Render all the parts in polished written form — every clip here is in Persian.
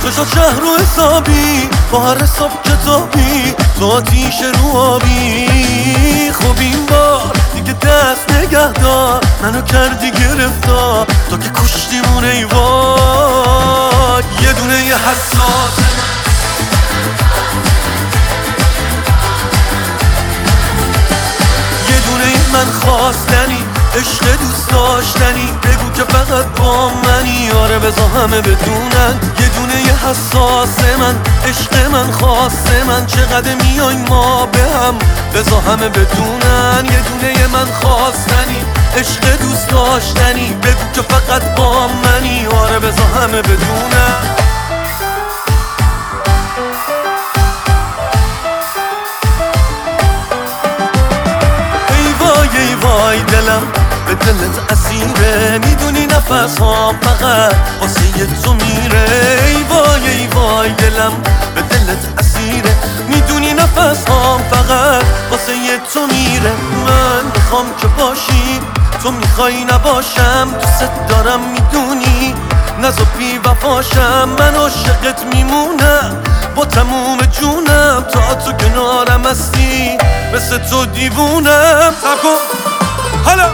تو شهر و حسابی با هر حساب کتابی تو آتیش رو آبی. خب این بار دیگه دست نگه دار منو کردی گرفتار تو که کشتیمون ای وای. یه دونه یه حساس یه دونه من خواستنی عشق دوست داشتنی بگو که فقط با منی. آره بذار همه بدونن یه دونه یه حساس من عشق من خاص من چقدر میایم ما به هم بذار همه بدونن یه دونه یه من خواستنی عشق دوست داشتنی بگو که فقط با منی. آره بذار همه بدونن. ای وای دلم به دلت اسیره میدونی نفس ها فقط واسه تو میره. ای وای دلم به دلت اسیره میدونی نفس ها فقط واسه تو میره. من میخوام که باشی تو میخوای نباشم دوست دارم میدونی نزا بی وفاشم من عاشقت میمونم با تموم جونم تا تو کنارم هستی مثل تو دیوونم. سب کن حالا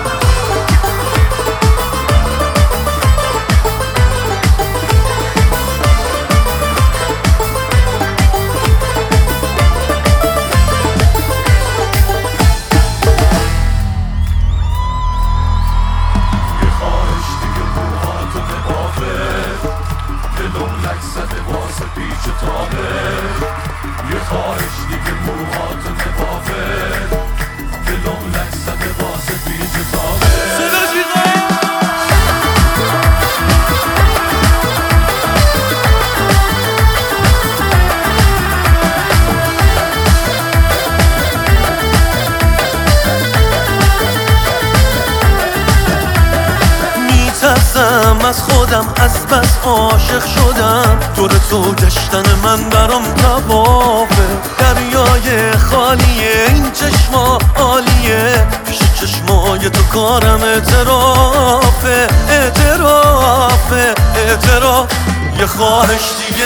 یه خواهش دیگه موهاتو نبافه دلم لک زده واسه پیچ تابه. میترسم از خودم از بس عاشق شدم دور تو گشتن من برام توافه. دریای خالیه این چشما عالیه پیش چشمای تو کارم اعتراف یه خواهش دیگه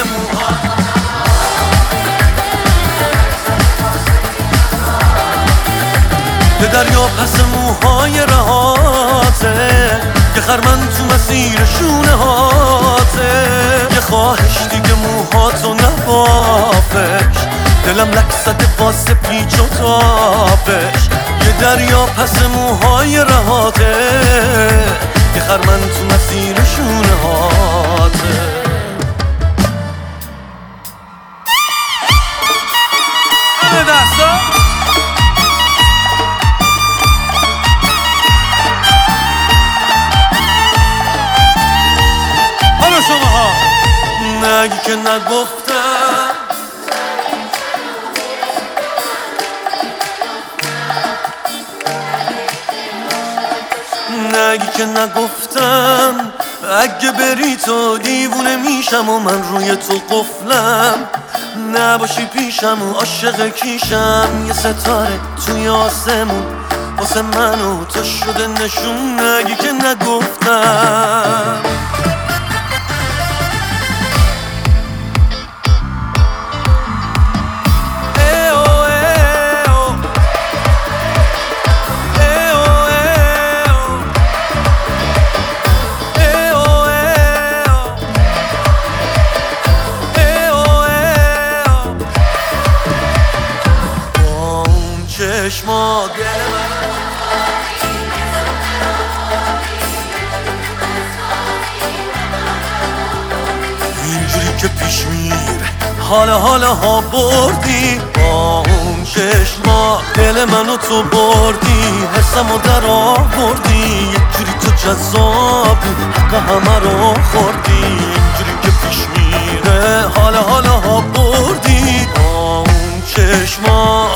به دریا پس موهای رهاته یه خرمن تو مسیر شونه هاته. یه خواهش دیگه موهاتو نبافش دلم لک زده واسه پیچ و تابش. یه دریا پس موهای رهاته یه خرمن تو مسیر شونه هاته. همه دستا شماها نگی که نگفتم نگی که نگفتم اگه بری تو دیوونه میشم و من روی تو قفلم نباشی پیشم و عاشق کیشم. یه ستاره توی آسمون واسه من و تو شده نشون. نگی که نگفتم چشما اینجوری که پیش میره حالا ها بردی با اون چشما دل منو تو بردی حسمو در آوردی یک جوری تو جذابی حق همه رو خوردی. اینجوری که پیش میره حالا ها بردی با اون چشما.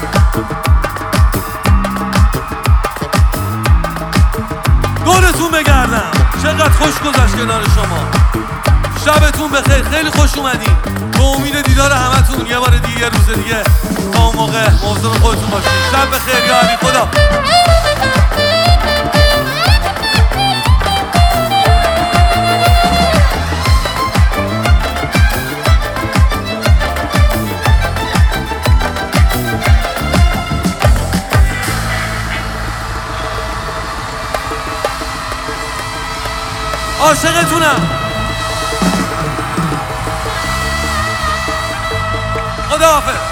دورتون بگردم چقدر خوش گذشت کنار شما. شبتون بخیر خیلی خوش اومدین. به امید دیدار همتون یه بار دیگه یه روز دیگه تا اون موقع مواظب خودتون باشین. شب بخیر یا علی خدا. عاشقتونم. خداحافظ.